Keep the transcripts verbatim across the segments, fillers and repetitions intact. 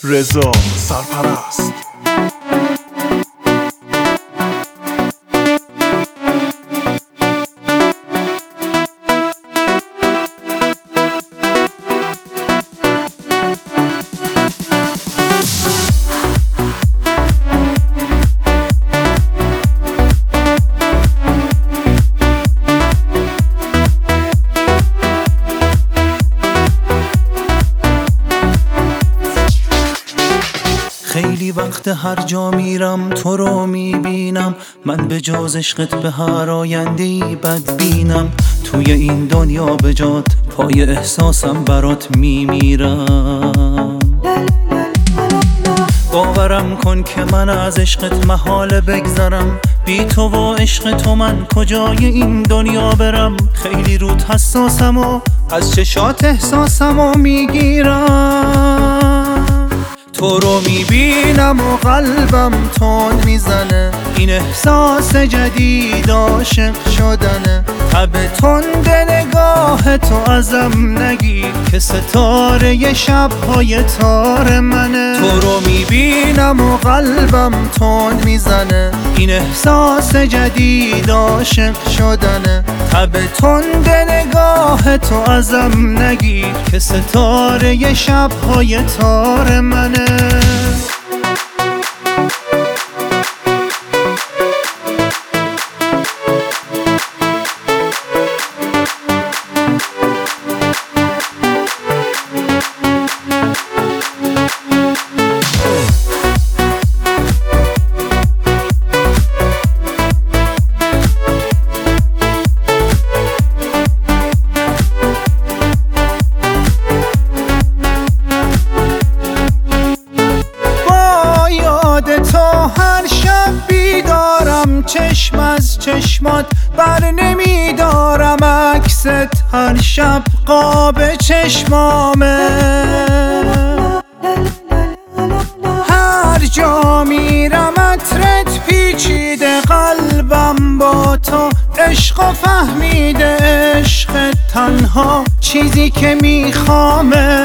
رضا سرپرست. خیلی وقت هر جا میرم تو رو میبینم، من به جز عشقت به هر آینده‌ای بد بینم. توی این دنیا به جات پای احساسم برات میمیرم. باورم کن که من از عشقت محاله بگذرم، بی تو و عشق تو من کجای این دنیا برم. خیلی رود حساسم و از چشات احساسم و میگیرم. تو رو میبینم و قلبم تند میزنه، این احساس جدید عاشق شدنه. تب تند نگاه تو ازم نگیر که ستاره شب‌های تار منه. تو رو میبینم و قلبم تند میزنه، این احساس جدید عاشق شدنه. تب تند نگاه تو ازم نگیر که ستاره شب‌های تار منه. هر شب بیدارم، چشم از چشمات بر نمیدارم. عکست هر شب قاب چشمامه، هر جا میرم عطرت پیچیده. قلبم با تو عشق و فهمیده، عشق تنها چیزی که میخوامه.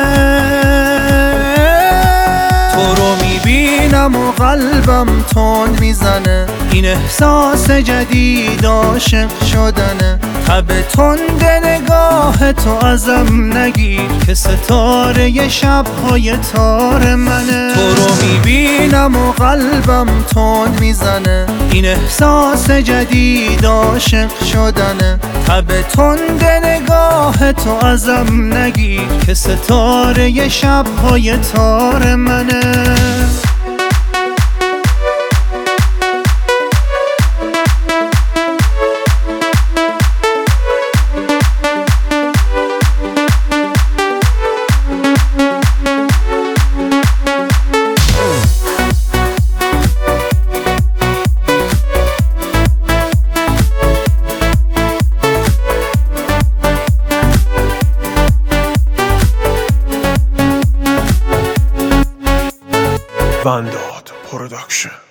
تو رو میبینم و قلبم تند میزنه، این احساس جدید عاشق شدنه. تب تند نگاه تو ازم نگیر که ستاره شب‌های تار منه. تو رو میبینم و قلبم تند میزنه، این احساس جدید عاشق شدنه. تب تند نگاه تو ازم نگیر که ستاره شب‌های تار منه. Vandod Production.